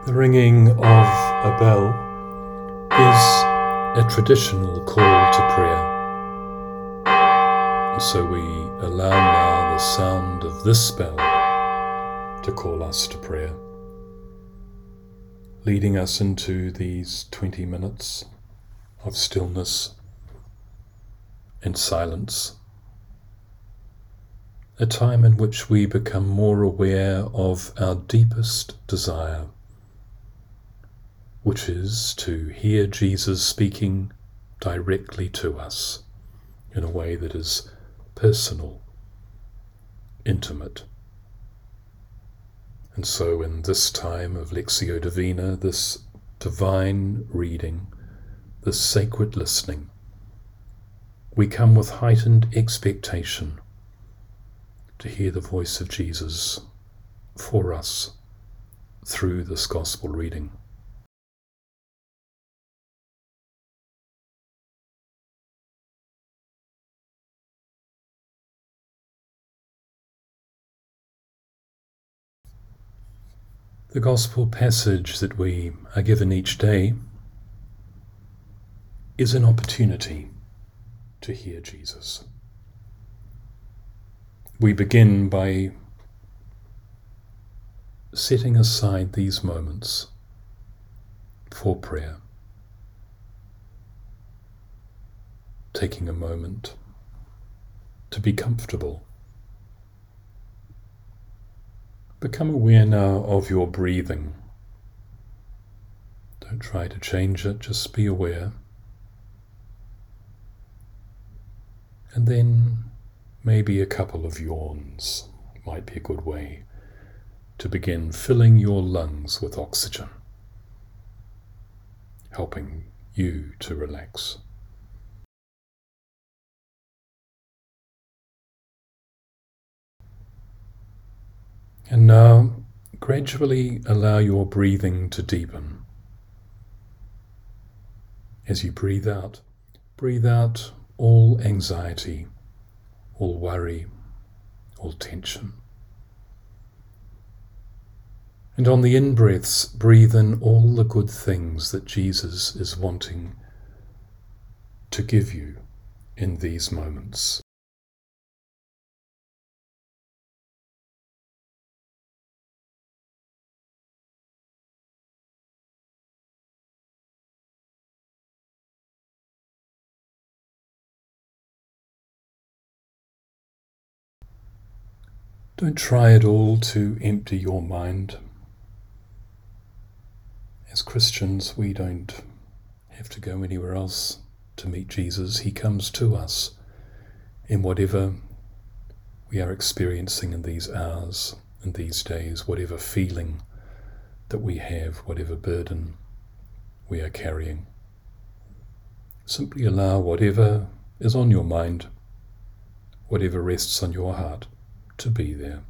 The ringing of a bell is a traditional call to prayer. And so we allow now the sound of this bell to call us to prayer, leading us into these 20 minutes of stillness and silence, a time in which we become more aware of our deepest desire, which is to hear Jesus speaking directly to us in a way that is personal, intimate. And so in this time of Lectio Divina, this divine reading, this sacred listening, we come with heightened expectation to hear the voice of Jesus for us through this gospel reading. The gospel passage that we are given each day is an opportunity to hear Jesus. We begin by setting aside these moments for prayer, taking a moment to be comfortable. Become aware now of your breathing. Don't try to change it, just be aware. And then maybe a couple of yawns might be a good way to begin filling your lungs with oxygen, helping you to relax. And now, gradually allow your breathing to deepen. As you breathe out all anxiety, all worry, all tension. And on the in-breaths, breathe in all the good things that Jesus is wanting to give you in these moments. Don't try at all to empty your mind. As Christians, we don't have to go anywhere else to meet Jesus. He comes to us in whatever we are experiencing in these hours and these days, whatever feeling that we have, whatever burden we are carrying. Simply allow whatever is on your mind, whatever rests on your heart, to be there.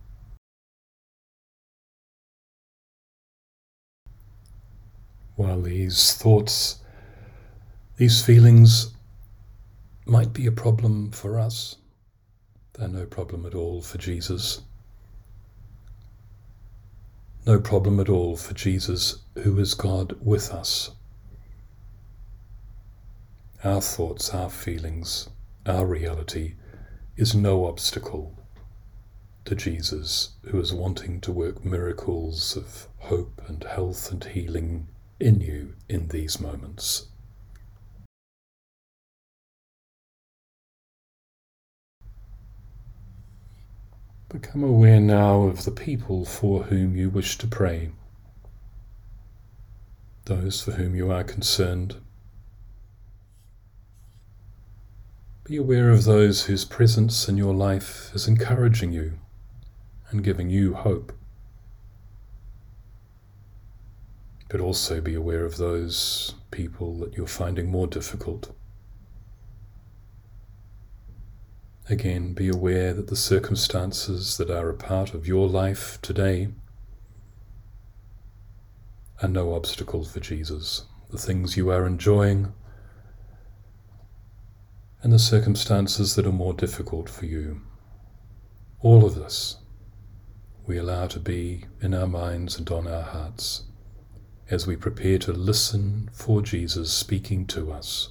While these thoughts, these feelings might be a problem for us, they're no problem at all for Jesus. No problem at all for Jesus, who is God with us. Our thoughts, our feelings, our reality is no obstacle to Jesus, who is wanting to work miracles of hope and health and healing in you in these moments. Become aware now of the people for whom you wish to pray, those for whom you are concerned. Be aware of those whose presence in your life is encouraging you and giving you hope. But also be aware of those people that you're finding more difficult. Again, be aware that the circumstances that are a part of your life today are no obstacle for Jesus. The things you are enjoying and the circumstances that are more difficult for you. All of this we allow to be in our minds and on our hearts as we prepare to listen for Jesus speaking to us.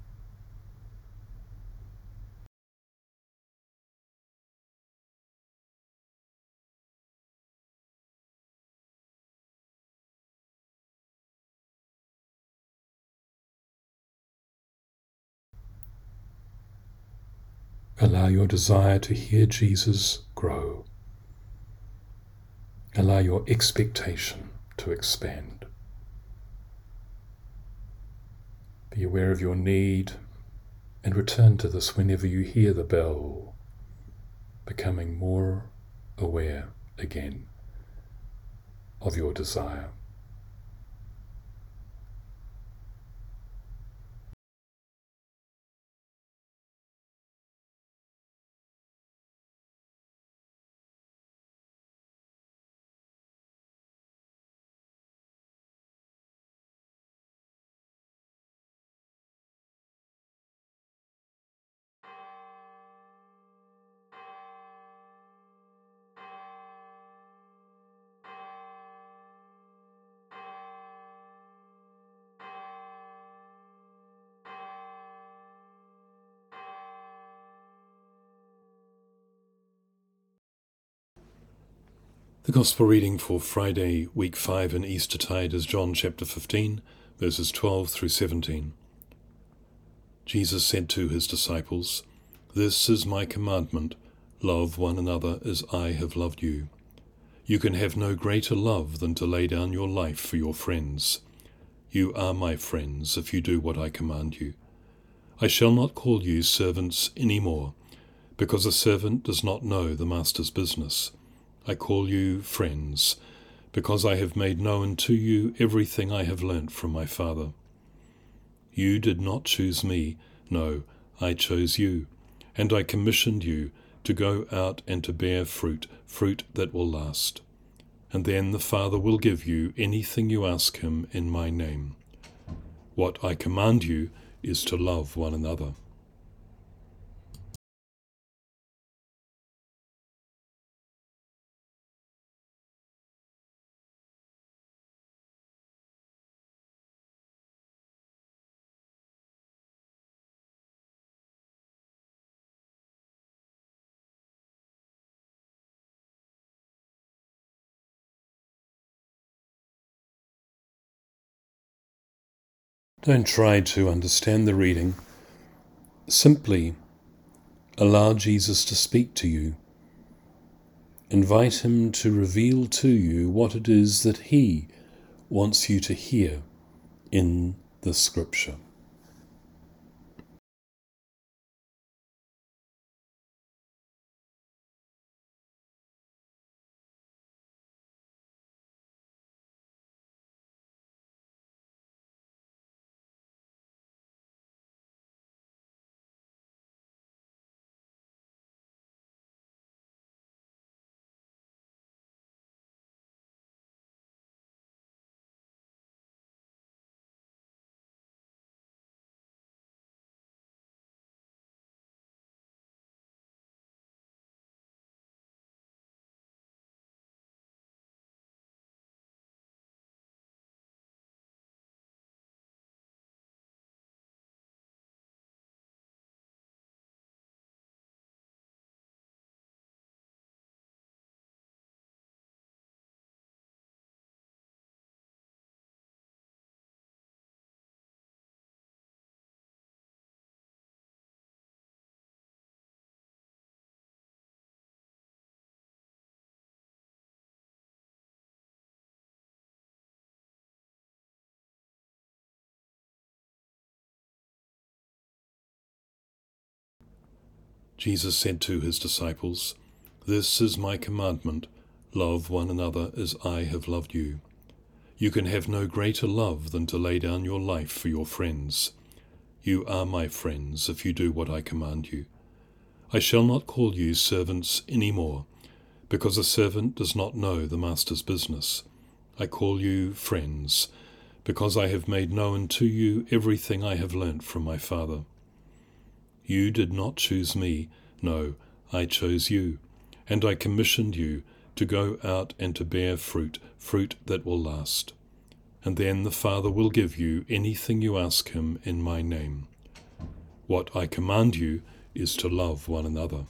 Allow your desire to hear Jesus grow. Allow your expectation to expand. Be aware of your need and return to this whenever you hear the bell, becoming more aware again of your desire. The Gospel reading for Friday, week 5 in Eastertide is John chapter 15, verses 12 through 17. Jesus said to his disciples, "This is my commandment, love one another as I have loved you. You can have no greater love than to lay down your life for your friends. You are my friends if you do what I command you. I shall not call you servants any more, because a servant does not know the master's business. I call you friends, because I have made known to you everything I have learnt from my Father. You did not choose me, no, I chose you, and I commissioned you to go out and to bear fruit, fruit that will last. And then the Father will give you anything you ask him in my name. What I command you is to love one another." Don't try to understand the reading. Simply allow Jesus to speak to you. Invite him to reveal to you what it is that he wants you to hear in the scripture. Jesus said to his disciples, "This is my commandment, love one another as I have loved you. You can have no greater love than to lay down your life for your friends. You are my friends if you do what I command you. I shall not call you servants any more, because a servant does not know the master's business. I call you friends, because I have made known to you everything I have learnt from my Father. You did not choose me, no, I chose you, and I commissioned you to go out and to bear fruit, fruit that will last. and then the Father will give you anything you ask him in my name. What I command you is to love one another.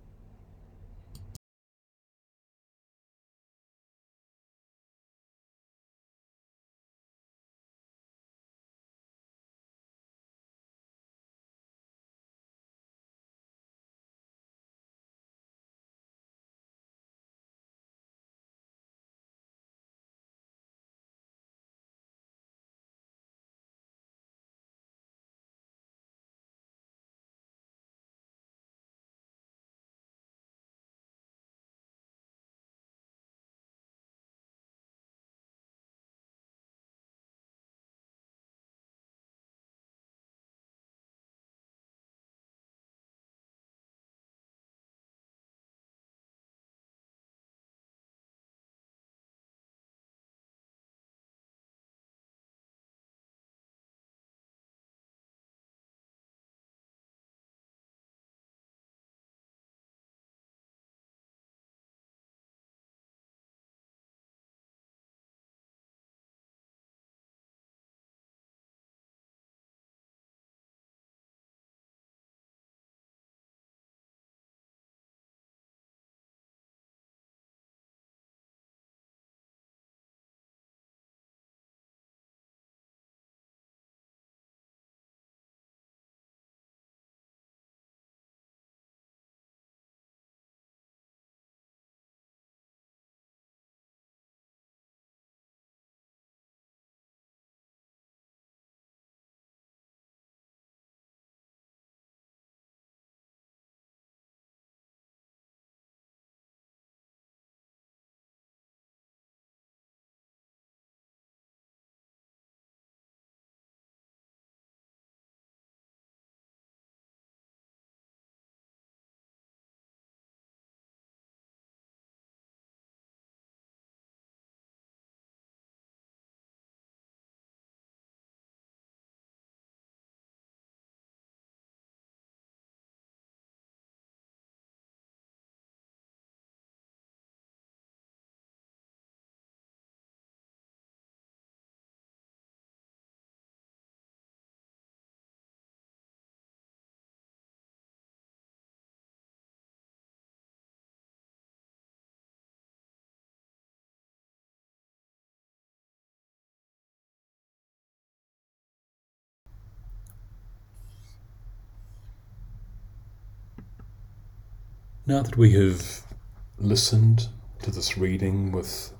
Now that we have listened to this reading with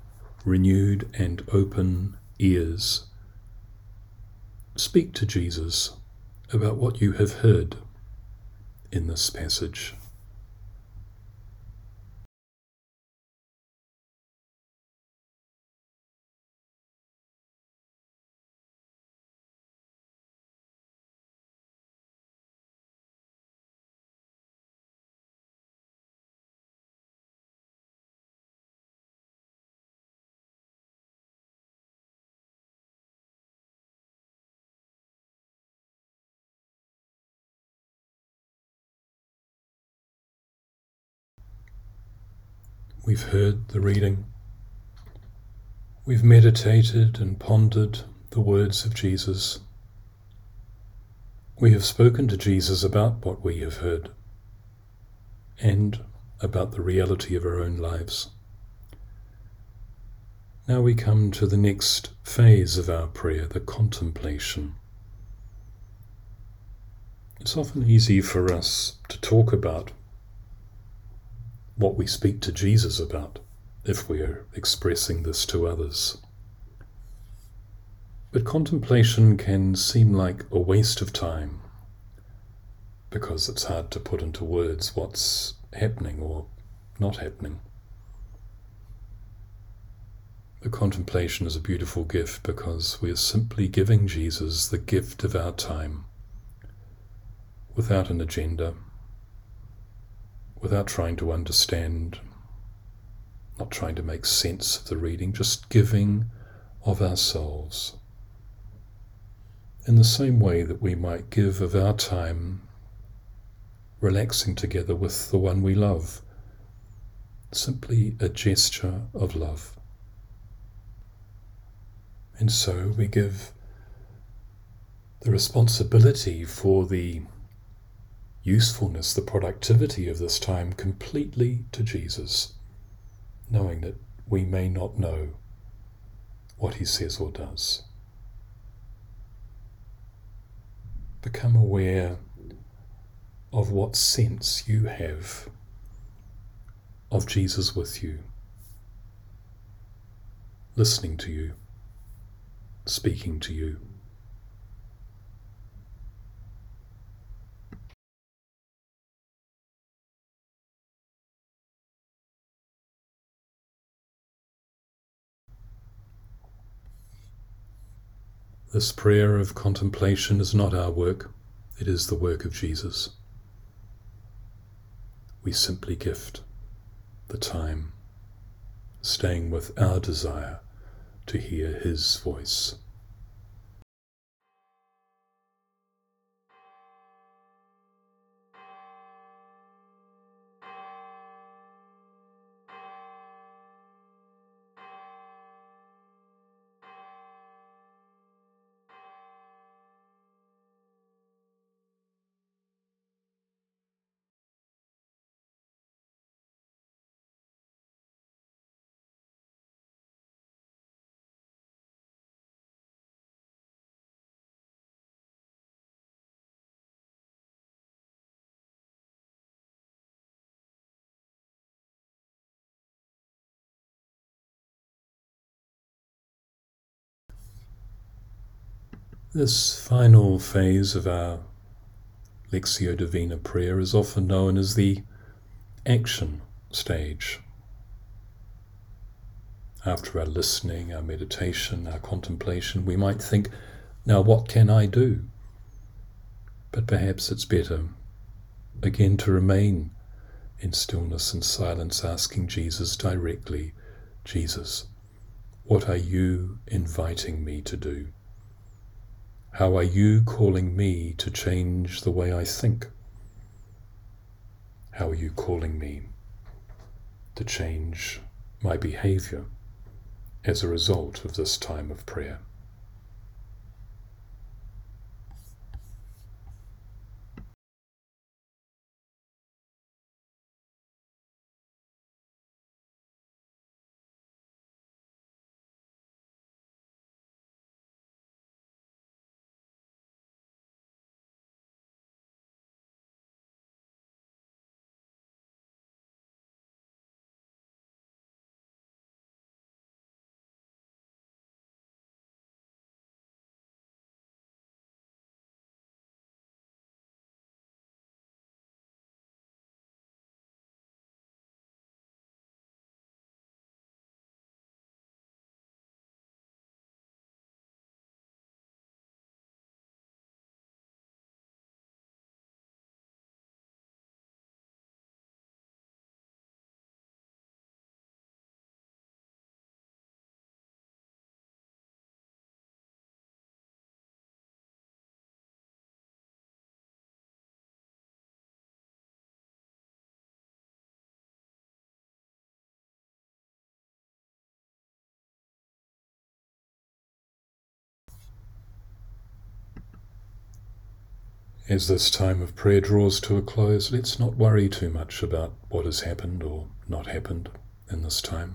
renewed and open ears, speak to Jesus about what you have heard in this passage. We've heard the reading. We've meditated and pondered the words of Jesus. We have spoken to Jesus about what we have heard and about the reality of our own lives. Now we come to the next phase of our prayer, the contemplation. It's often easy for us to talk about what we speak to Jesus about if we are expressing this to others. But contemplation can seem like a waste of time because it's hard to put into words what's happening or not happening. The contemplation is a beautiful gift because we are simply giving Jesus the gift of our time without an agenda, without trying to understand, not trying to make sense of the reading, just giving of ourselves. In the same way that we might give of our time relaxing together with the one we love, simply a gesture of love. And so we give the responsibility for the usefulness, the productivity of this time completely to Jesus, knowing that we may not know what he says or does. Become aware of what sense you have of Jesus with you, listening to you, speaking to you. This prayer of contemplation is not our work, it is the work of Jesus. We simply gift the time, staying with our desire to hear his voice. This final phase of our Lectio Divina prayer is often known as the action stage. After our listening, our meditation, our contemplation, we might think, now what can I do? But perhaps it's better, again, to remain in stillness and silence, asking Jesus directly, Jesus, what are you inviting me to do? How are you calling me to change the way I think? How are you calling me to change my behavior as a result of this time of prayer? As this time of prayer draws to a close, let's not worry too much about what has happened or not happened in this time.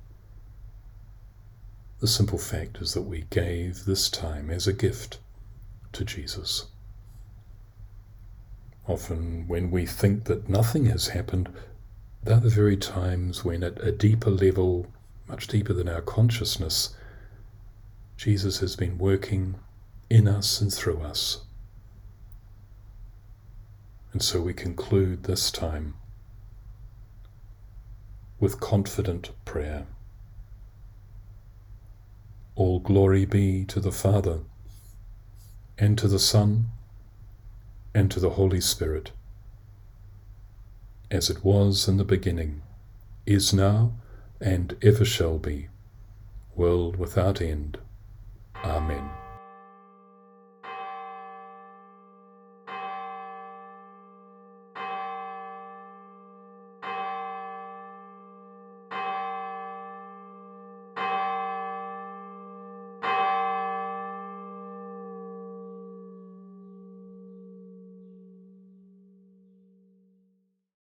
The simple fact is that we gave this time as a gift to Jesus. Often when we think that nothing has happened, they're the very times when at a deeper level, much deeper than our consciousness, Jesus has been working in us and through us. And so we conclude this time with confident prayer. All glory be to the Father, and to the Son, and to the Holy Spirit, as it was in the beginning, is now, and ever shall be, world without end. Amen.